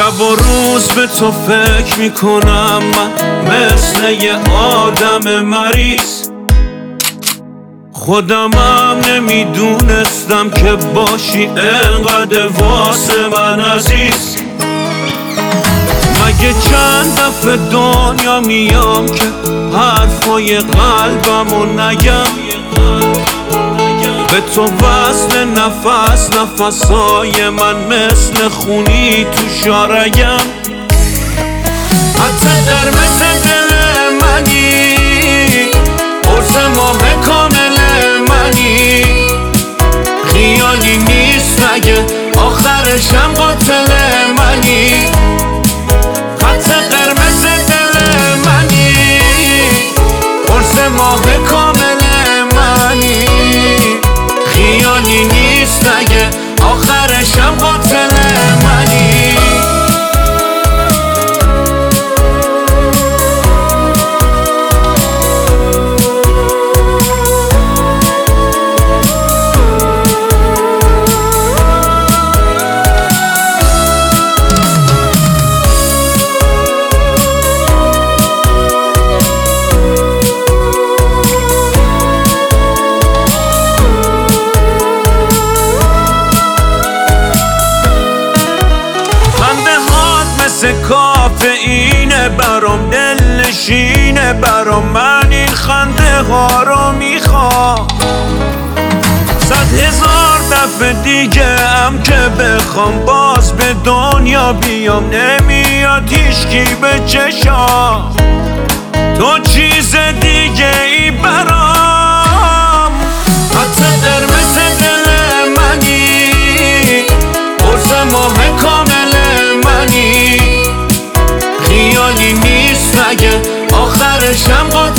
شب و روز به تو فکر میکنم من مثل یه آدم مریض. خودمم نمیدونستم که باشی انقدر واسه من عزیز. مگه چند دفعه دنیا میام که حرفای قلبمو نگم، به تو وصل نفس نفسای من مثل خونی تو شارگم. حتی در مثل دل منی، قرص ماه کامل منی، خیالی نیست مگه آخرشم قاتل منی. حتی قرمز دل منی، قرص ماه کامل منی، خیالی نیست اگه آخرشم قاتل منی. کافئینه برام، دلنشینه برام، من این خنده ها رو میخوام 100,000 دفعه دیگه هم که بخوام باز به دنیا بیام. نمیاد هیچکی به چشام، تو چیز دیگه ای برام. حتی قرمز دل منی، قرص ماه کامل منی، خیالی نیست مگه آخرشم